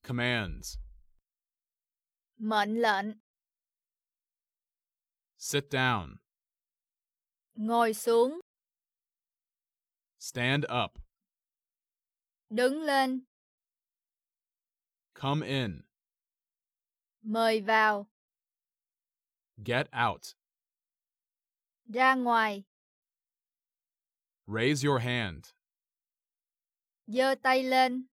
Commands. Mệnh lệnh. Sit down. Ngồi xuống. Stand up. Đứng lên. Come in. Mời vào. Get out. Ra ngoài. Raise your hand. Giơ tay lên.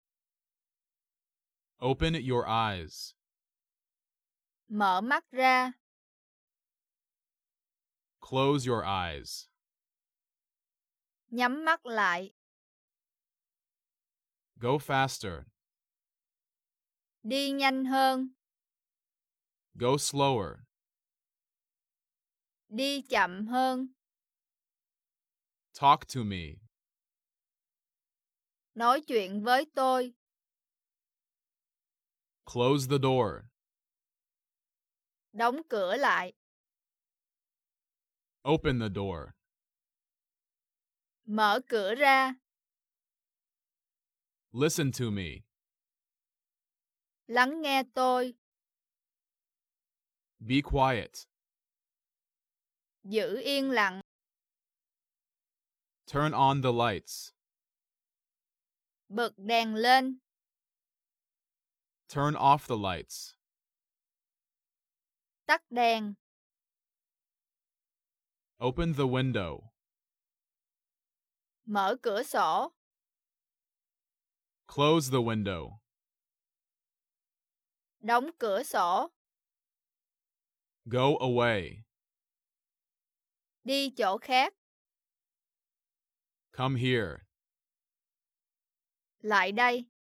Open your eyes. Mở mắt ra. Close your eyes. Nhắm mắt lại. Go faster. Đi nhanh hơn. Go slower. Đi chậm hơn. Talk to me. Nói chuyện với tôi. Close the door. Đóng cửa lại. Open the door. Mở cửa ra. Listen to me. Lắng nghe tôi. Be quiet. Giữ yên lặng. Turn on the lights. Bật đèn lên. Turn off the lights. Tắt đèn. Open the window. Mở cửa sổ. Close the window. Đóng cửa sổ. Go away. Đi chỗ khác. Come here. Lại đây.